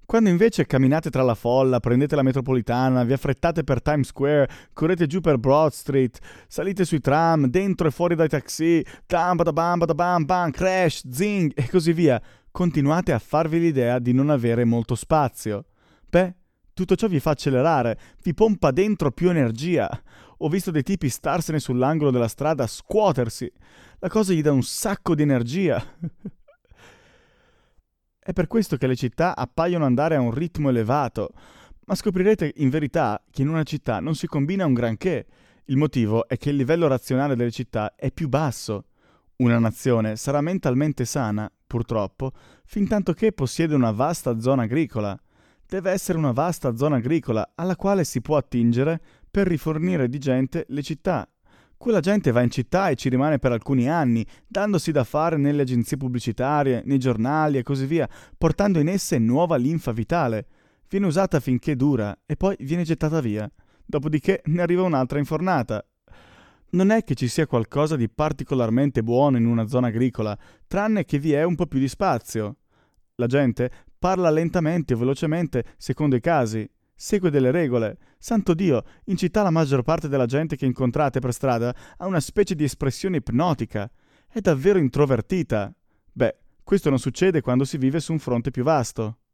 Quando invece camminate tra la folla, prendete la metropolitana, vi affrettate per Times Square, correte giù per Broad Street, salite sui tram, dentro e fuori dai taxi, tam badabam badabam bam, crash, zing e così via, continuate a farvi l'idea di non avere molto spazio. Beh, tutto ciò vi fa accelerare, vi pompa dentro più energia. Ho visto dei tipi starsene sull'angolo della strada scuotersi. La cosa gli dà un sacco di energia. È per questo che le città appaiono andare a un ritmo elevato, ma scoprirete in verità che in una città non si combina un granché. Il motivo è che il livello razionale delle città è più basso. Una nazione sarà mentalmente sana, purtroppo, fintanto che possiede una vasta zona agricola. Deve essere una vasta zona agricola alla quale si può attingere per rifornire di gente le città. Quella gente va in città e ci rimane per alcuni anni, dandosi da fare nelle agenzie pubblicitarie, nei giornali e così via, portando in esse nuova linfa vitale. Viene usata finché dura e poi viene gettata via. Dopodiché ne arriva un'altra infornata. Non è che ci sia qualcosa di particolarmente buono in una zona agricola, tranne che vi è un po' più di spazio. La gente parla lentamente o velocemente secondo i casi, segue delle regole. Santo Dio, in città la maggior parte della gente che incontrate per strada ha una specie di espressione ipnotica. È davvero introvertita. Beh, questo non succede quando si vive su un fronte più vasto.